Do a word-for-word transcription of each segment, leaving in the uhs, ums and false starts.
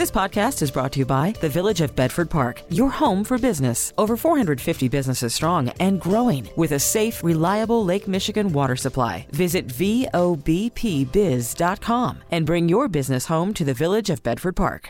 This podcast is brought to you by the Village of Bedford Park, your home for business. Over four hundred fifty businesses strong and growing with a safe, reliable Lake Michigan water supply. Visit V O B P biz dot com and bring your business home to the Village of Bedford Park.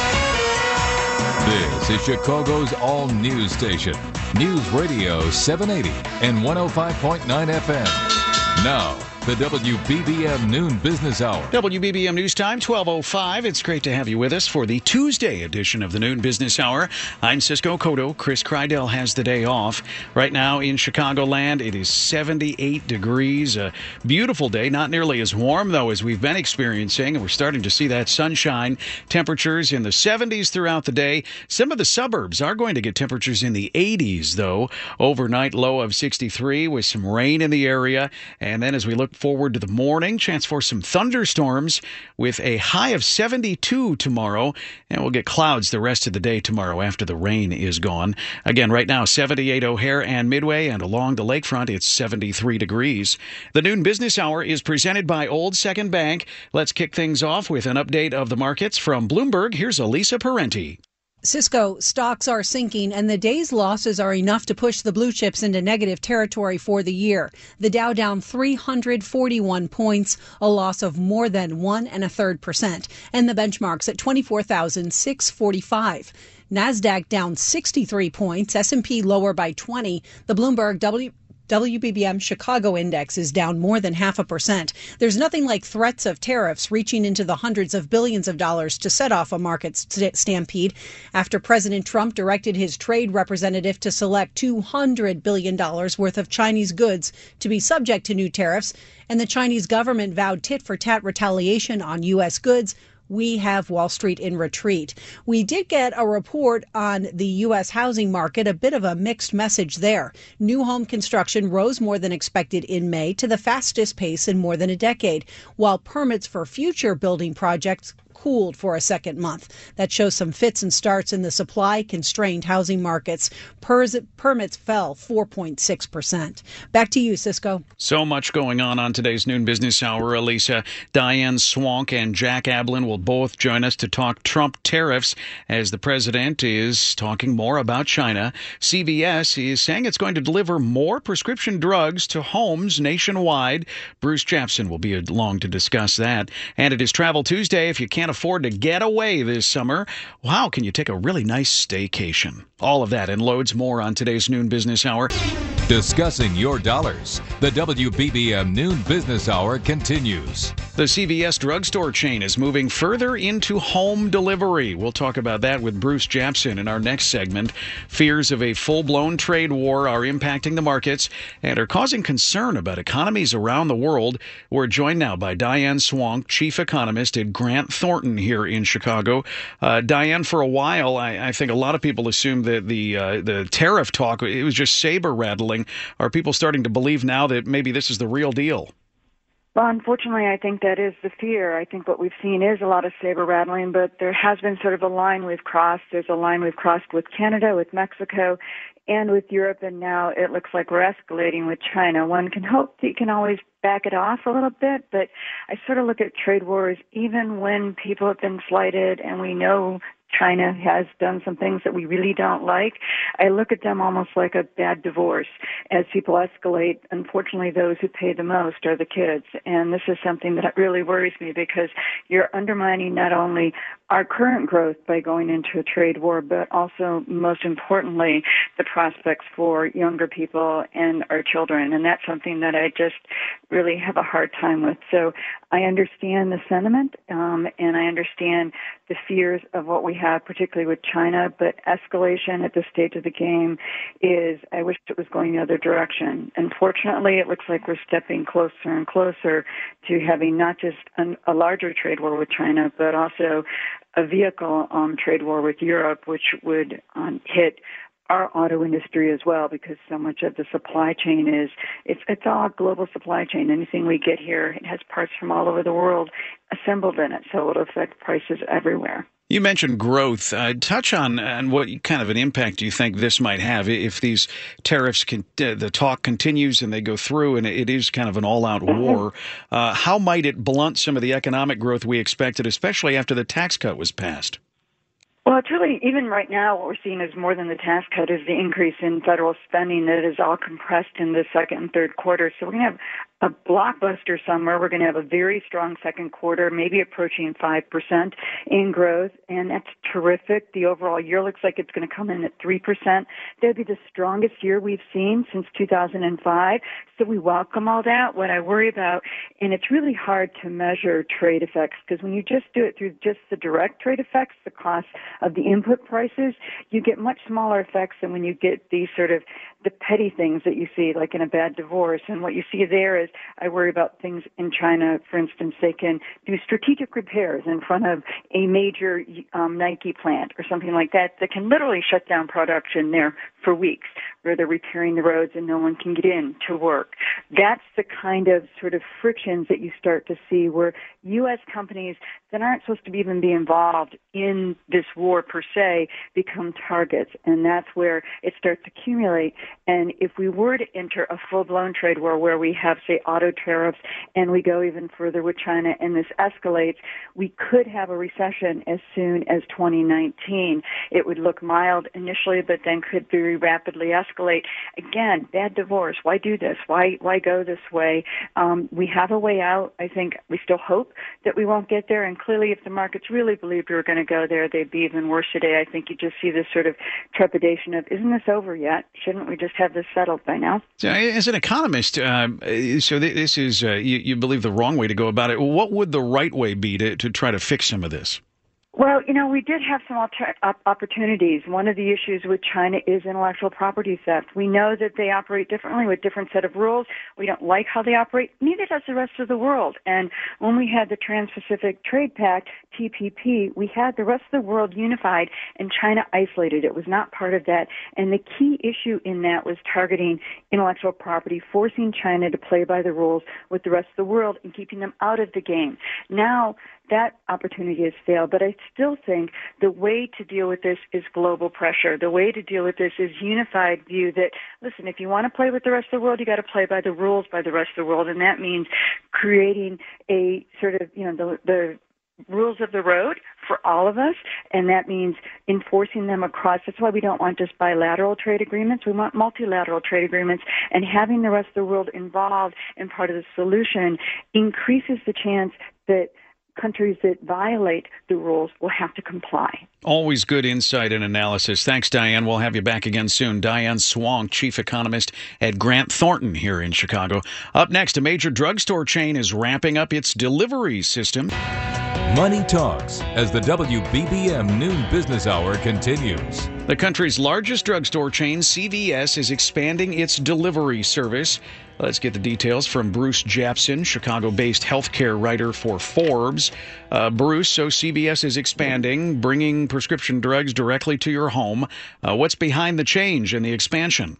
This is Chicago's all-news station, News Radio seven eighty and one oh five point nine F M. Now, the W B B M Noon Business Hour. W B B M News Time, twelve oh five. It's great to have you with us for the Tuesday edition of the Noon Business Hour. I'm Cisco Cotto. Chris Krydell has the day off. Right now in Chicagoland, it is seventy-eight degrees. A beautiful day. Not nearly as warm, though, as we've been experiencing. We're starting to see that sunshine. Temperatures in the seventies throughout the day. Some of the suburbs are going to get temperatures in the eighties, though. Overnight low of sixty-three with some rain in the area. And then as we look forward to the morning, chance for some thunderstorms with a high of seventy-two tomorrow, and we'll get clouds the rest of the day tomorrow after the rain is gone. Again, right now, seventy-eight O'Hare and Midway, and along the lakefront, it's seventy-three degrees. The Noon Business Hour is presented by Old Second Bank. Let's kick things off with an update of the markets from Bloomberg. Here's Elisa Parenti. Cisco, stocks are sinking, and the day's losses are enough to push the blue chips into negative territory for the year. The Dow down three hundred forty-one points, a loss of more than one and a third percent, and the benchmark's at twenty-four thousand six hundred forty-five. NASDAQ down sixty-three points, S and P lower by twenty. The Bloomberg W W B B M Chicago Index is down more than half a percent. There's nothing like threats of tariffs reaching into the hundreds of billions of dollars to set off a market st- stampede after President Trump directed his trade representative to select two hundred billion dollars worth of Chinese goods to be subject to new tariffs, and the Chinese government vowed tit-for-tat retaliation on U S goods. We have Wall Street in retreat. We did get a report on the U S housing market, a bit of a mixed message there. New home construction rose more than expected in May to the fastest pace in more than a decade, while permits for future building projects cooled for a second month. That shows some fits and starts in the supply-constrained housing markets. Pers- permits fell four point six percent. Back to you, Cisco. So much going on on today's Noon Business Hour, Elisa. Diane Swank and Jack Ablin will both join us to talk Trump tariffs as the president is talking more about China. C V S is saying it's going to deliver more prescription drugs to homes nationwide. Bruce Japsen will be along to discuss that. And it is Travel Tuesday. If you can't afford to get away this summer, how can you take a really nice staycation? All of that and loads more on today's Noon Business Hour. Discussing your dollars. The W B B M Noon Business Hour continues. The C V S drugstore chain is moving further into home delivery. We'll talk about that with Bruce Japsen in our next segment. Fears of a full-blown trade war are impacting the markets and are causing concern about economies around the world. We're joined now by Diane Swank, chief economist at Grant Thornton here in Chicago. Uh, Diane, for a while, I, I think a lot of people assumed that the uh, the tariff talk, it was just saber rattling. Are people starting to believe now that maybe this is the real deal? Well, unfortunately, I think that is the fear. I think what we've seen is a lot of saber rattling, but there has been sort of a line we've crossed. There's a line we've crossed with Canada, with Mexico, and with Europe, and now it looks like we're escalating with China. One can hope that you can always back it off a little bit, but I sort of look at trade wars, even when people have been slighted and we know China has done some things that we really don't like, I look at them almost like a bad divorce. As people escalate, unfortunately, those who pay the most are the kids. And this is something that really worries me because you're undermining not only our current growth by going into a trade war, but also, most importantly, the prospects for younger people and our children. And that's something that I just really have a hard time with. So I understand the sentiment, um, and I understand the fears of what we have, particularly with China, but escalation at this stage of the game is, I wish it was going the other direction. Unfortunately, it looks like we're stepping closer and closer to having not just an, a larger trade war with China, but also a vehicle um, trade war with Europe, which would um, hit our auto industry as well, because so much of the supply chain is, it's it's all a global supply chain. Anything we get here, it has parts from all over the world assembled in it, so it'll affect prices everywhere. You mentioned growth. Uh, touch on, on what kind of an impact do you think this might have if these tariffs, can, uh, the talk continues and they go through and it is kind of an all-out war. Uh, how might it blunt some of the economic growth we expected, especially after the tax cut was passed? Well, it's really, even right now, what we're seeing is more than the tax cut is the increase in federal spending that is all compressed in the second and third quarter. So we're going to have a blockbuster summer. We're going to have a very strong second quarter, maybe approaching five percent in growth, and that's terrific. The overall year looks like it's going to come in at three percent. That'll be the strongest year we've seen since two thousand five, so we welcome all that. What I worry about, and it's really hard to measure trade effects, because when you just do it through just the direct trade effects, the cost of the input prices, you get much smaller effects than when you get these sort of the petty things that you see, like in a bad divorce. And what you see there is, I worry about things in China. For instance, they can do strategic repairs in front of a major um, Nike plant or something like that that can literally shut down production there for weeks, where they're repairing the roads and no one can get in to work. That's the kind of sort of frictions that you start to see where U S companies that aren't supposed to even be involved in this war per se become targets, and that's where it starts to accumulate. And if we were to enter a full-blown trade war where we have, say, auto tariffs, and we go even further with China and this escalates, we could have a recession as soon as twenty nineteen. It would look mild initially, but then could very rapidly escalate. Again, bad divorce. Why do this? Why why go this way? Um, we have a way out. I think we still hope that we won't get there. And clearly, if the markets really believed we were going to go there, they'd be even worse today. I think you just see this sort of trepidation of, isn't this over yet? Shouldn't we just have this settled by now? So, as an economist, uh, so this is, uh, you, you believe the wrong way to go about it. What would the right way be to, to try to fix some of this? Well, you know, we did have some alter- opportunities. One of the issues with China is intellectual property theft. We know that they operate differently with different set of rules. We don't like how they operate. Neither does the rest of the world. And when we had the Trans-Pacific Trade Pact, T P P, we had the rest of the world unified and China isolated. It was not part of that. And the key issue in that was targeting intellectual property, forcing China to play by the rules with the rest of the world and keeping them out of the game. Now, that opportunity has failed, but I still think the way to deal with this is global pressure. The way to deal with this is unified view that, listen, if you want to play with the rest of the world, you got to play by the rules by the rest of the world, and that means creating a sort of, you know, the, the rules of the road for all of us, and that means enforcing them across. That's why we don't want just bilateral trade agreements. We want multilateral trade agreements, and having the rest of the world involved in part of the solution increases the chance that countries that violate the rules will have to comply. Always good insight and analysis. Thanks, Diane. We'll have you back again soon. Diane Swonk, chief economist at Grant Thornton here in Chicago. Up next, a major drugstore chain is ramping up its delivery system. Money Talks as the W B B M Noon Business Hour continues. The country's largest drugstore chain, C V S, is expanding its delivery service. Let's get the details from Bruce Japson, Chicago-based healthcare writer for Forbes. Uh, Bruce, so C V S is expanding, bringing prescription drugs directly to your home. Uh, what's behind the change and the expansion?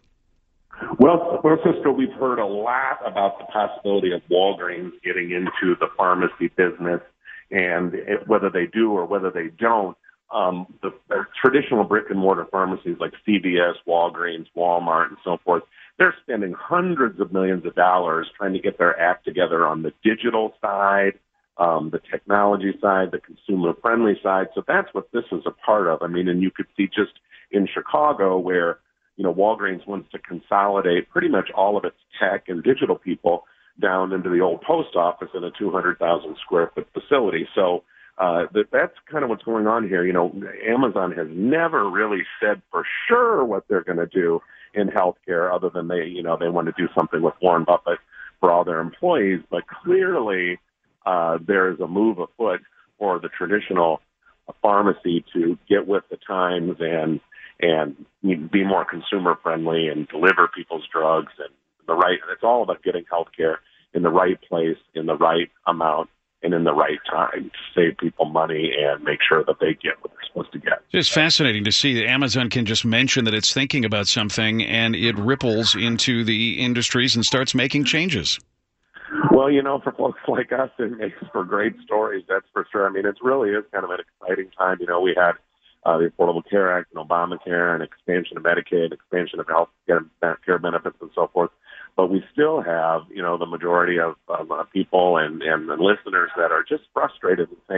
Well, well, Cisco, we've heard a lot about the possibility of Walgreens getting into the pharmacy business, and it, whether they do or whether they don't, um, the, the traditional brick-and-mortar pharmacies like C V S, Walgreens, Walmart, and so forth, they're spending hundreds of millions of dollars trying to get their act together on the digital side, um, the technology side, the consumer-friendly side. So that's what this is a part of. I mean, and you could see just in Chicago where, you know, Walgreens wants to consolidate pretty much all of its tech and digital people down into the old post office in a two hundred thousand square foot facility. So uh, that, that's kind of what's going on here. You know, Amazon has never really said for sure what they're going to do in healthcare, other than they, you know, they want to do something with Warren Buffett for all their employees. But clearly, uh, there is a move afoot for the traditional pharmacy to get with the times and and be more consumer friendly and deliver people's drugs and the right. It's all about getting healthcare in the right place, in the right amount, and in the right time to save people money and make sure that they get what they're supposed to get. It's fascinating to see that Amazon can just mention that it's thinking about something and it ripples into the industries and starts making changes. Well, you know, for folks like us, it makes for great stories, that's for sure. I mean, it really is kind of an exciting time. You know, we had uh, the Affordable Care Act and Obamacare and expansion of Medicaid, expansion of health care benefits and so forth. But we still have, you know, the majority of um, uh, people and, and the listeners that are just frustrated and saying,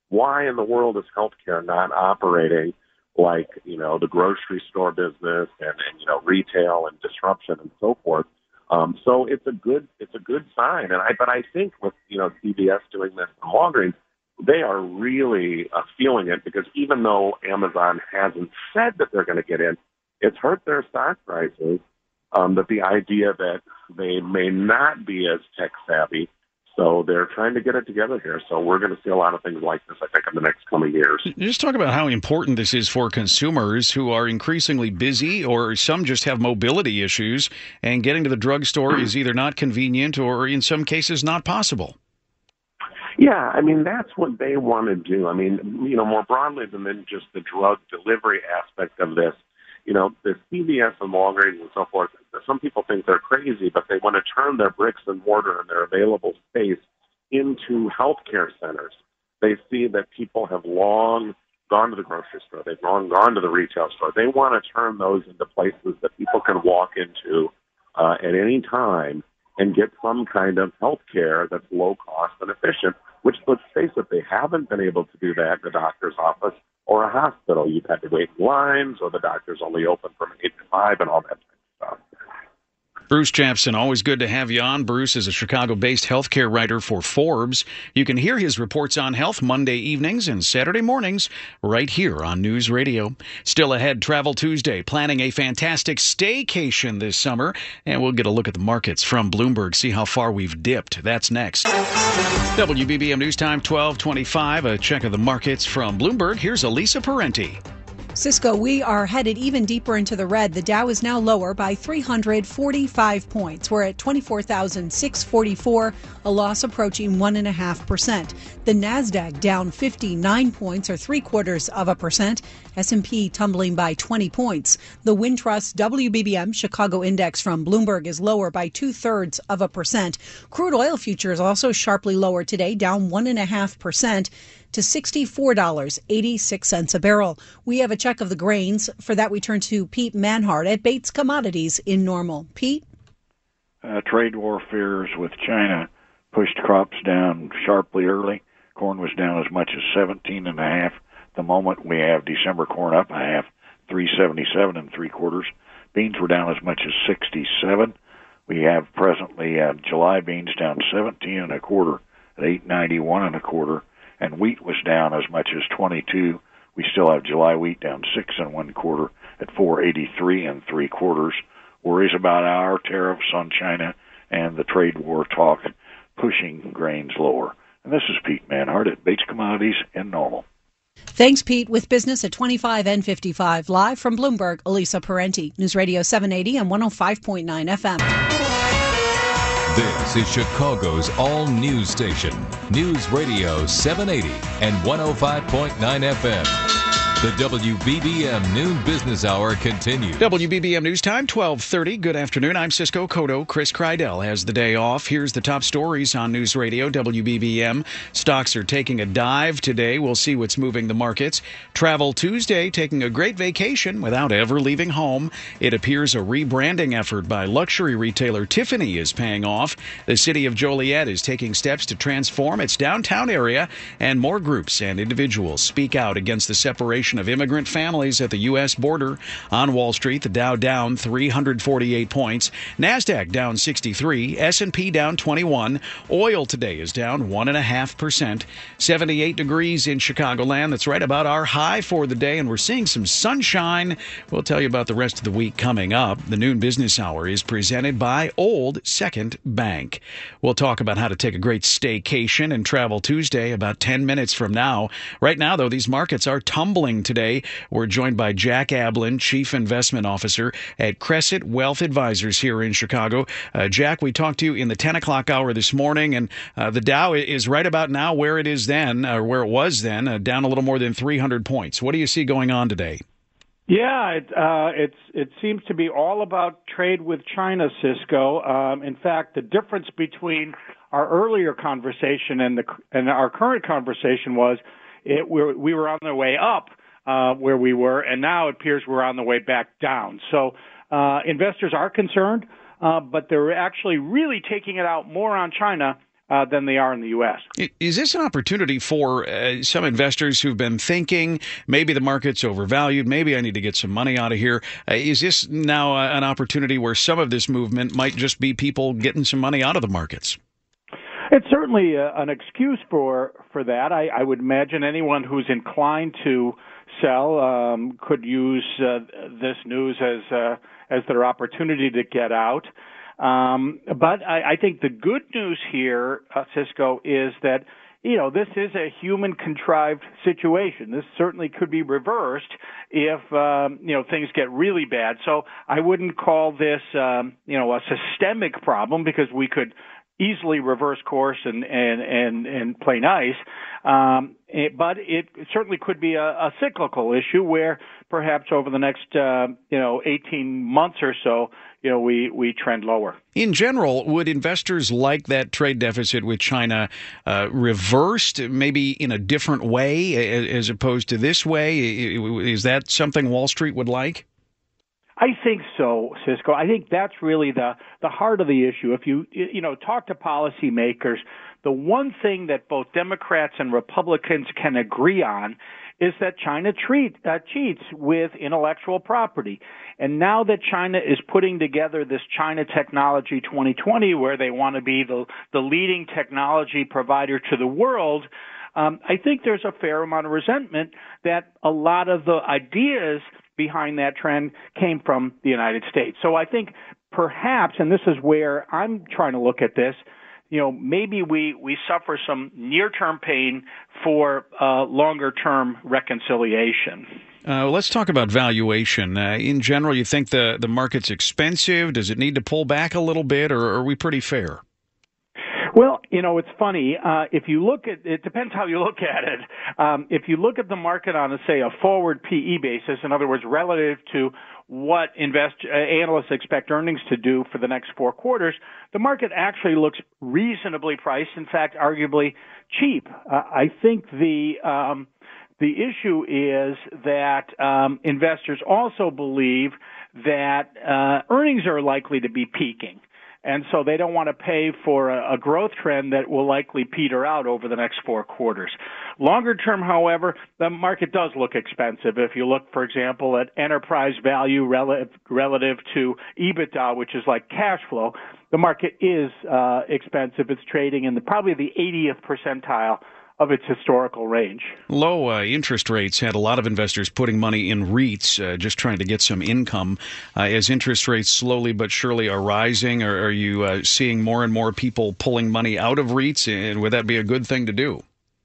why in the world is healthcare not operating like, you know, the grocery store business and, and you know, retail and disruption and so forth? Um, so it's a good it's a good sign. And I but I think with, you know, C V S doing this and Walgreens, they are really uh, feeling it, because even though Amazon hasn't said that they're going to get in, it's hurt their stock prices. Um, that the idea that they may not be as tech savvy, so they're trying to get it together here. So we're going to see a lot of things like this, I think, in the next coming years. Just talk about how important this is for consumers who are increasingly busy, or some just have mobility issues, and getting to the drugstore is either not convenient or in some cases not possible. Yeah, I mean, that's what they want to do. I mean, you know, more broadly than just the drug delivery aspect of this, you know, the C V S and Walgreens and so forth, some people think they're crazy, but they want to turn their bricks and mortar and their available space into healthcare centers. They see that people have long gone to the grocery store. They've long gone to the retail store. They want to turn those into places that people can walk into uh, at any time and get some kind of health care that's low cost and efficient, which, let's face it, they haven't been able to do that in the doctor's office or a hospital. You've had to wait in lines, or the doctor's only open from eight to five and all that kind of stuff. Bruce Japsen, always good to have you on. Bruce is a Chicago-based healthcare writer for Forbes. You can hear his reports on health Monday evenings and Saturday mornings right here on News Radio. Still ahead, Travel Tuesday, planning a fantastic staycation this summer. And we'll get a look at the markets from Bloomberg, see how far we've dipped. That's next. W B B M News Time, twelve twenty-five. A check of the markets from Bloomberg. Here's Elisa Parenti. Cisco, we are headed even deeper into the red. The Dow is now lower by three hundred forty-five points. We're at twenty-four thousand six hundred forty-four, a loss approaching one point five percent. The Nasdaq down fifty-nine points, or three quarters of a percent. S and P tumbling by twenty points. The Wintrust W B B M Chicago Index from Bloomberg is lower by two-thirds of a percent. Crude oil futures also sharply lower today, down one point five percent. to sixty-four dollars and eighty-six cents a barrel. We have a check of the grains. For that, we turn to Pete Manhart at Bates Commodities in Normal. Pete? Uh, trade war fears with China pushed crops down sharply early. Corn was down as much as seventeen and a half. The moment we have December corn up a half, three seventy-seven and three quarters. Beans were down as much as sixty-seven. We have presently uh, July beans down seventeen and a quarter at eight ninety-one and a quarter. And wheat was down as much as twenty-two. We still have July wheat down six and one quarter at four eighty-three and three quarters. Worries about our tariffs on China and the trade war talk pushing grains lower. And this is Pete Manhart at Bates Commodities in Normal. Thanks, Pete. With business at twenty-five and fifty-five, live from Bloomberg, Elisa Parenti, News Radio seven eighty and one oh five point nine F M. This is Chicago's all-news station, News Radio seven eighty and one oh five point nine F M. The W B B M Noon Business Hour continues. W B B M News Time, twelve thirty. Good afternoon. I'm Cisco Cotto. Chris Kreidel has the day off. Here's the top stories on News Radio W B B M. Stocks are taking a dive today. We'll see what's moving the markets. Travel Tuesday, taking a great vacation without ever leaving home. It appears a rebranding effort by luxury retailer Tiffany is paying off. The city of Joliet is taking steps to transform its downtown area, and more groups and individuals speak out against the separation of immigrant families at the U S border. On Wall Street, the Dow down three hundred forty-eight points, Nasdaq down sixty-three, S and P down twenty-one. Oil today is down one point five percent. seventy-eight degrees in Chicagoland. That's right about our high for the day, and we're seeing some sunshine. We'll tell you about the rest of the week coming up. The Noon Business Hour is presented by Old Second Bank. We'll talk about how to take a great staycation and Travel Tuesday about ten minutes from now. Right now, though, these markets are tumbling today. We're joined by Jack Ablin, Chief Investment Officer at Crescent Wealth Advisors here in Chicago. Uh, Jack, we talked to you in the ten o'clock hour this morning, and uh, the Dow is right about now where it is then, or where it was then, uh, down a little more than three hundred points. What do you see going on today? Yeah, it, uh, it's it seems to be all about trade with China, Cisco. Um, in fact, the difference between our earlier conversation and the and our current conversation was it we were, we were on the way up. Uh, where we were, and now it appears we're on the way back down. So uh, investors are concerned, uh, but they're actually really taking it out more on China uh, than they are in the U S. Is this an opportunity for uh, some investors who've been thinking maybe the market's overvalued, maybe I need to get some money out of here? Uh, is this now uh, an opportunity where some of this movement might just be people getting some money out of the markets? It's certainly uh, an excuse for for that. I, I would imagine anyone who's inclined to sell um, could use uh, this news as uh, as their opportunity to get out. Um, but I, I think the good news here, uh, Cisco, is that you know this is a human-contrived situation. This certainly could be reversed if um, you know things get really bad. So I wouldn't call this um, you know a systemic problem because we could easily reverse course and and and, and play nice. Um, it, but it certainly could be a, a cyclical issue where perhaps over the next uh, you know eighteen months or so, you know we we trend lower. In general, would investors like that trade deficit with China uh, reversed, maybe in a different way as opposed to this way? Is that something Wall Street would like? I think so, Cisco. I think that's really the, the heart of the issue. If you, you know, talk to policymakers, the one thing that both Democrats and Republicans can agree on is that China treat, uh, cheats with intellectual property. And now that China is putting together this China Technology twenty twenty, where they want to be the, the leading technology provider to the world, um, I think there's a fair amount of resentment that a lot of the ideas behind that trend came from the United States. So I think perhaps, and this is where I'm trying to look at this, you know, maybe we, we suffer some near-term pain for uh, longer-term reconciliation. Uh, let's talk about valuation. Uh, in general, you think the, the market's expensive? Does it need to pull back a little bit, or are we pretty fair? Well, you know, it's funny. Uh, if you look at, it depends how you look at it. Um, if you look at the market on, a, say, a forward P E basis, in other words, relative to what invest, uh, analysts expect earnings to do for the next four quarters, the market actually looks reasonably priced. In fact, arguably cheap. Uh, I think the um, the issue is that um, investors also believe that uh, earnings are likely to be peaking. And so they don't want to pay for a, a growth trend that will likely peter out over the next four quarters. Longer term, however, the market does look expensive. If you look, for example, at enterprise value relative, relative to EBITDA, which is like cash flow, the market is uh, expensive. It's trading in the, probably the eightieth percentile of its historical range. Low uh, interest rates had a lot of investors putting money in REITs, uh, just trying to get some income. Uh, as interest rates slowly but surely are rising, or are you uh, seeing more and more people pulling money out of REITs, and would that be a good thing to do?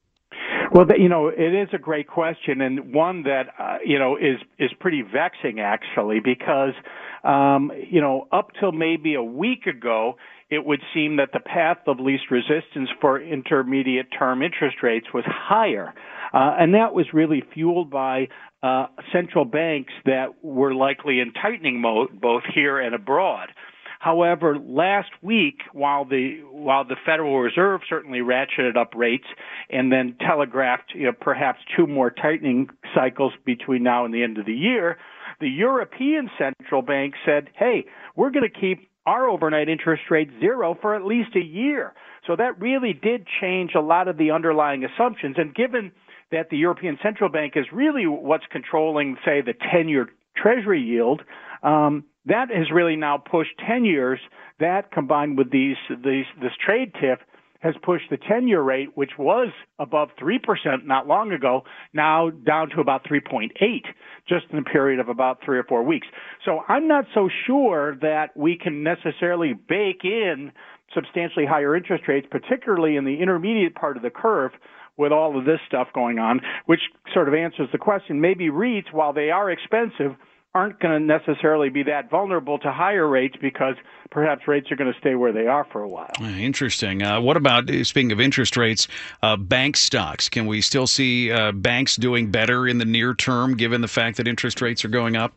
Well, you know, it is a great question, and one that, uh, you know, is, is pretty vexing, actually, because, um, you know, up till maybe a week ago, it would seem that the path of least resistance for intermediate term interest rates was higher. Uh, and that was really fueled by uh, central banks that were likely in tightening mode, both here and abroad. However, last week, while the while the Federal Reserve certainly ratcheted up rates and then telegraphed, you know, perhaps two more tightening cycles between now and the end of the year, the European Central Bank said, hey, we're going to keep our overnight interest rate zero for at least a year. So that really did change a lot of the underlying assumptions. And given that the European Central Bank is really what's controlling, say, the ten-year Treasury yield, um, that has really now pushed ten years. That combined with these, these this trade tiff has pushed the ten-year rate, which was above three percent not long ago, now down to about three point eight, just in a period of about three or four weeks. So I'm not so sure that we can necessarily bake in substantially higher interest rates, particularly in the intermediate part of the curve with all of this stuff going on, which sort of answers the question. Maybe REITs, while they are expensive, aren't going to necessarily be that vulnerable to higher rates because perhaps rates are going to stay where they are for a while. Interesting. Uh, what about, speaking of interest rates, uh, bank stocks? Can we still see uh, banks doing better in the near term given the fact that interest rates are going up?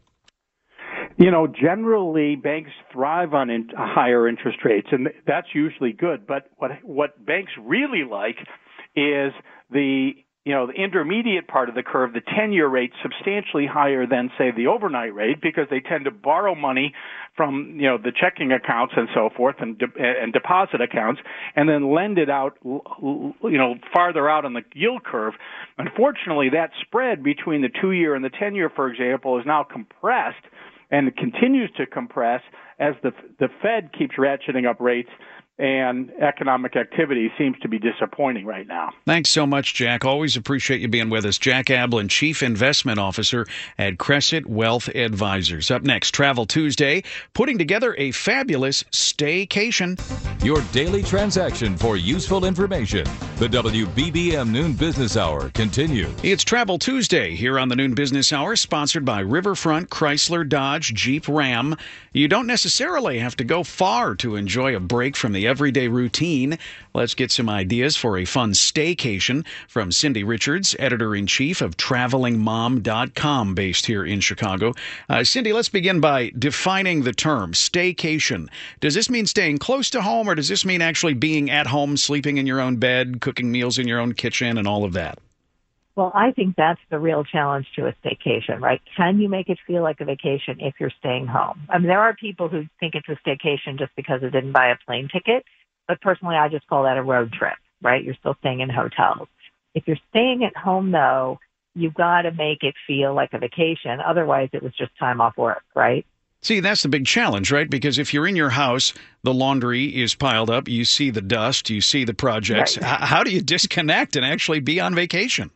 You know, generally banks thrive on in, higher interest rates, and that's usually good. But what what banks really like is the you know, the intermediate part of the curve, the ten-year rate, substantially higher than, say, the overnight rate, because they tend to borrow money from, you know, the checking accounts and so forth, and de- and deposit accounts, and then lend it out, you know, farther out on the yield curve. Unfortunately, that spread between the two-year and the ten-year, for example, is now compressed, and it continues to compress as the the Fed keeps ratcheting up rates, and economic activity seems to be disappointing right now. Thanks so much, Jack. Always appreciate you being with us. Jack Ablin, Chief Investment Officer at Crescent Wealth Advisors. Up next, Travel Tuesday, putting together a fabulous staycation. Your daily transaction for useful information. The W B B M Noon Business Hour continues. It's Travel Tuesday here on the Noon Business Hour, sponsored by Riverfront Chrysler Dodge Jeep Ram. You don't necessarily have to go far to enjoy a break from the everyday routine. Let's get some ideas for a fun staycation from Cindy Richards, editor-in-chief of traveling mom dot com, based here in Chicago. Uh, Cindy, let's begin by defining the term staycation. Does this mean staying close to home, or does this mean actually being at home, sleeping in your own bed, cooking meals in your own kitchen, and all of that? Well, I think that's the real challenge to a staycation, right? Can you make it feel like a vacation if you're staying home? I mean, there are people who think it's a staycation just because they didn't buy a plane ticket, but personally, I just call that a road trip, right? You're still staying in hotels. If you're staying at home, though, you've got to make it feel like a vacation. Otherwise, it was just time off work, right? See, that's the big challenge, right? Because if you're in your house, the laundry is piled up, you see the dust, you see the projects. Right. H- how do you disconnect and actually be on vacation?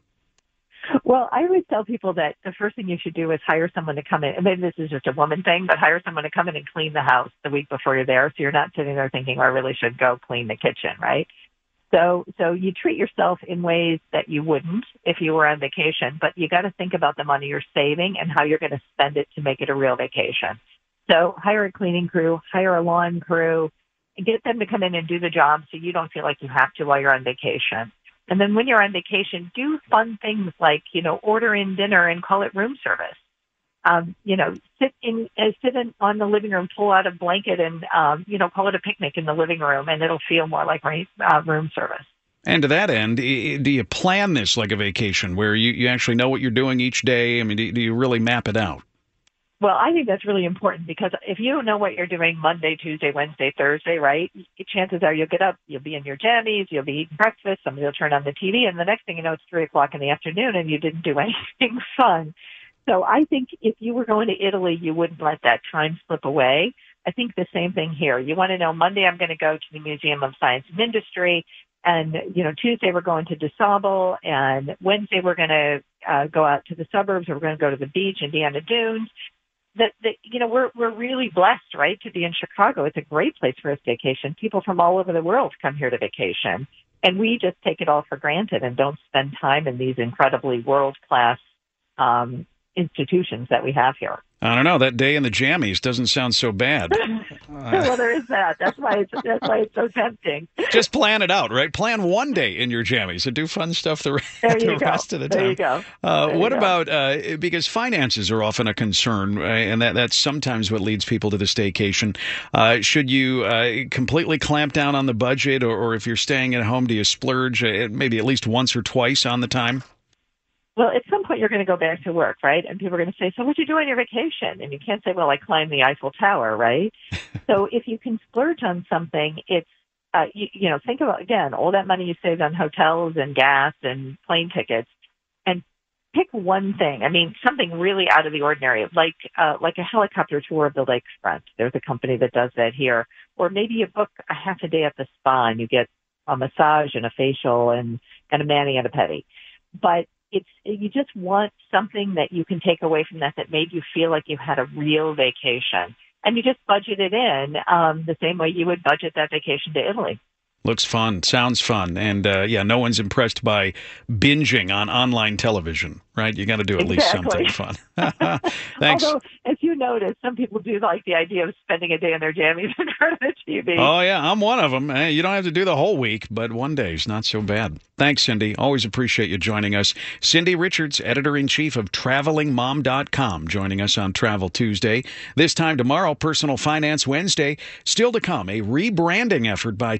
Well, I always tell people that the first thing you should do is hire someone to come in. Maybe this is just a woman thing, but hire someone to come in and clean the house the week before you're there, so you're not sitting there thinking, oh, I really should go clean the kitchen, right? So so you treat yourself in ways that you wouldn't if you were on vacation, but you got to think about the money you're saving and how you're going to spend it to make it a real vacation. So hire a cleaning crew, hire a lawn crew, and get them to come in and do the job so you don't feel like you have to while you're on vacation. And then when you're on vacation, do fun things like, you know, order in dinner and call it room service. Um, you know, sit in, uh, sit in on the living room, pull out a blanket and, um, you know, call it a picnic in the living room, and it'll feel more like uh, room service. And to that end, do you plan this like a vacation where you, you actually know what you're doing each day? I mean, do, do you really map it out? Well, I think that's really important, because if you don't know what you're doing Monday, Tuesday, Wednesday, Thursday, right, chances are you'll get up, you'll be in your jammies, you'll be eating breakfast, somebody will turn on the T V, and the next thing you know, it's three o'clock in the afternoon and you didn't do anything fun. So I think if you were going to Italy, you wouldn't let that time slip away. I think the same thing here. You want to know, Monday I'm going to go to the Museum of Science and Industry, and, you know, Tuesday we're going to DeSable, and Wednesday we're going to uh, go out to the suburbs, or we're going to go to the beach, Indiana Dunes. That, that you know, we're we're really blessed, right, to be in Chicago. It's a great place for a vacation. People from all over the world come here to vacation, and we just take it all for granted and don't spend time in these incredibly world-class um, institutions that we have here. I don't know. That day in the jammies doesn't sound so bad. Well, there is that. That's why it's that's why it's so tempting. Just plan it out, right? Plan one day in your jammies and do fun stuff the, the rest of the time. There you go. Uh, there what you about uh, because finances are often a concern, uh, and that that's sometimes what leads people to the staycation. Uh, should you uh, completely clamp down on the budget, or, or if you're staying at home, do you splurge uh, maybe at least once or twice on the time? Well, at some point you're going to go back to work, right? And people are going to say, so what'd you do on your vacation? And you can't say, well, I climbed the Eiffel Tower, right? So if you can splurge on something, it's, uh, you, you know, think about, again, all that money you saved on hotels and gas and plane tickets, and pick one thing. I mean, something really out of the ordinary, like uh, like a helicopter tour of the lakefront. There's a company that does that here. Or maybe you book a half a day at the spa and you get a massage and a facial and, and a mani and a pedi. But It's you just want something that you can take away from that that made you feel like you had a real vacation, and you just budget it in um, the same way you would budget that vacation to Italy. Looks fun. Sounds fun. And, uh, yeah, no one's impressed by binging on online television, right? You got to do at Exactly. least something fun. Thanks. Although, as you notice, some people do like the idea of spending a day in their jammies in front of the T V. Oh, yeah, I'm one of them. You don't have to do the whole week, but one day's not so bad. Thanks, Cindy. Always appreciate you joining us. Cindy Richards, editor-in-chief of traveling mom dot com, joining us on Travel Tuesday. This time tomorrow, Personal Finance Wednesday. Still to come, a rebranding effort by Tiffany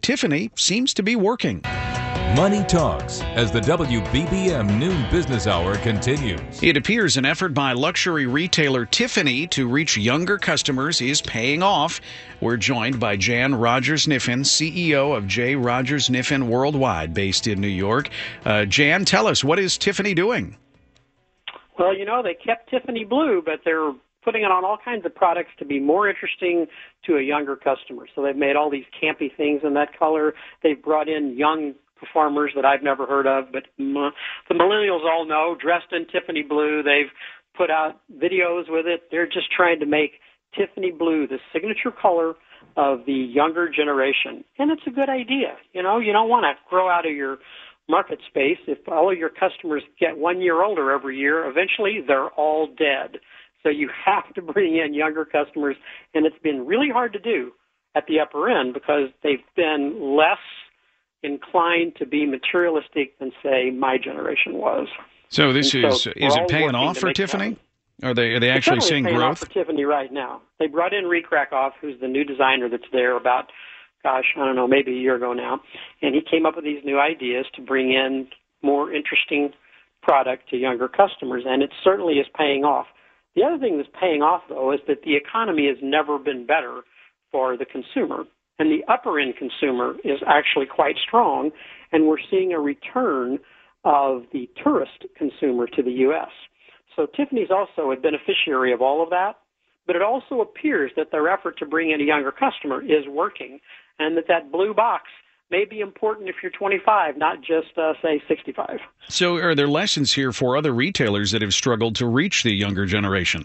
Tiffany seems to be working. Money Talks as the W B B M Noon Business Hour continues. It appears an effort by luxury retailer Tiffany to reach younger customers is paying off. We're joined by Jan Rogers-Kniffen, C E O of J. Rogers-Kniffen Worldwide, based in New York. Uh, Jan, tell us, what is Tiffany doing? Well, you know, they kept Tiffany blue, but they're putting it on all kinds of products to be more interesting to a younger customer. So they've made all these campy things in that color. They've brought in young performers that I've never heard of, but m- the millennials all know, dressed in Tiffany blue. They've put out videos with it. They're just trying to make Tiffany blue the signature color of the younger generation. And it's a good idea. You know, you don't want to grow out of your market space. If all of your customers get one year older every year, eventually they're all dead. So you have to bring in younger customers, and it's been really hard to do at the upper end because they've been less inclined to be materialistic than, say, my generation was. So this and is so is it paying off for Tiffany? Are they are they actually seeing paying growth? Off for Tiffany right now. They brought in Reed Krakoff, who's the new designer that's there about, gosh, I don't know, maybe a year ago now, and he came up with these new ideas to bring in more interesting product to younger customers, and it certainly is paying off. The other thing that's paying off, though, is that the economy has never been better for the consumer. And the upper-end consumer is actually quite strong, and we're seeing a return of the tourist consumer to the U S. So Tiffany's also a beneficiary of all of that, but it also appears that their effort to bring in a younger customer is working, and that that blue box may be important if you're twenty-five, not just, uh, say, sixty-five. So are there lessons here for other retailers that have struggled to reach the younger generation?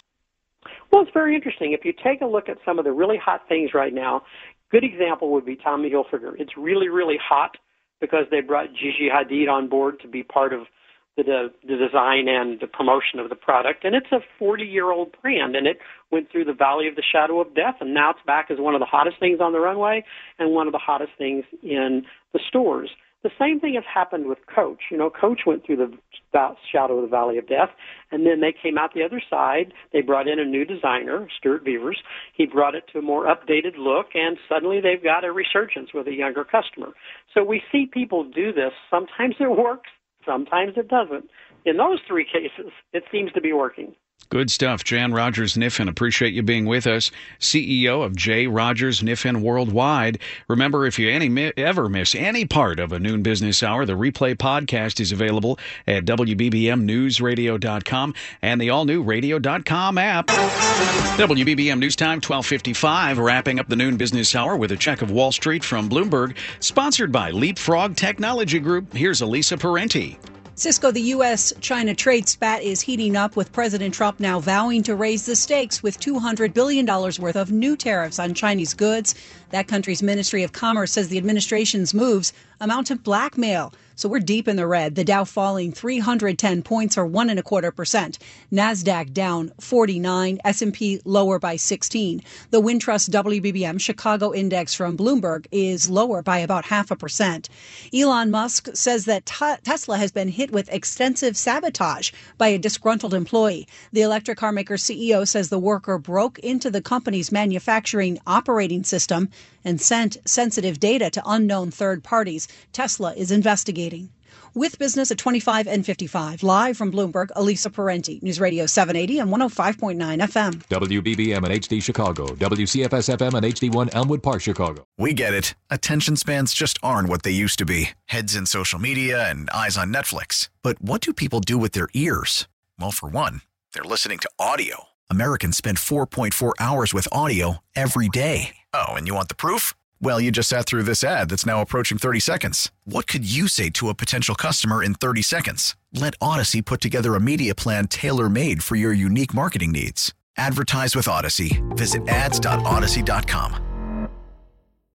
Well, it's very interesting. If you take a look at some of the really hot things right now, good example would be Tommy Hilfiger. It's really, really hot because they brought Gigi Hadid on board to be part of the, the, the design and the promotion of the product. And it's a forty-year-old brand, and it went through the valley of the shadow of death, and now it's back as one of the hottest things on the runway and one of the hottest things in the stores. The same thing has happened with Coach. You know, Coach went through the shadow of the valley of death, and then they came out the other side. They brought in a new designer, Stuart Beavers. He brought it to a more updated look, and suddenly they've got a resurgence with a younger customer. So we see people do this. Sometimes it works, sometimes it doesn't. In those three cases, it seems to be working. Good stuff. Jan Rogers-Kniffen, appreciate you being with us. C E O of J. Rogers-Kniffen Worldwide. Remember, if you any ever miss any part of a Noon Business Hour, the replay podcast is available at W B B M news radio dot com and the all-new radio dot com app. W B B M News Time, twelve fifty-five, wrapping up the Noon Business Hour with a check of Wall Street from Bloomberg, sponsored by Leapfrog Technology Group. Here's Elisa Parenti. Cisco, the U S China trade spat is heating up, with President Trump now vowing to raise the stakes with two hundred billion dollars worth of new tariffs on Chinese goods. That country's Ministry of Commerce says the administration's moves amount to blackmail. So we're deep in the red. The Dow falling three hundred ten points, or one and a quarter percent. NASDAQ down forty-nine. S and P lower by sixteen. The Wintrust W B B M Chicago Index from Bloomberg is lower by about half a percent. Elon Musk says that t- Tesla has been hit with extensive sabotage by a disgruntled employee. The electric car maker C E O says the worker broke into the company's manufacturing operating system and sent sensitive data to unknown third parties. Tesla is investigating. With business at twenty-five and fifty-five, live from Bloomberg, Elisa Parenti, News Radio seven eighty and one oh five point nine F M. W B B M and H D Chicago, W C F S F M and H D one Elmwood Park, Chicago. We get it. Attention spans just aren't what they used to be. Heads in social media and eyes on Netflix. But what do people do with their ears? Well, for one, they're listening to audio. Americans spend four point four hours with audio every day. Oh, and you want the proof? Well, you just sat through this ad that's now approaching thirty seconds. What could you say to a potential customer in thirty seconds? Let Odyssey put together a media plan tailor-made for your unique marketing needs. Advertise with Odyssey. Visit ads dot odyssey dot com.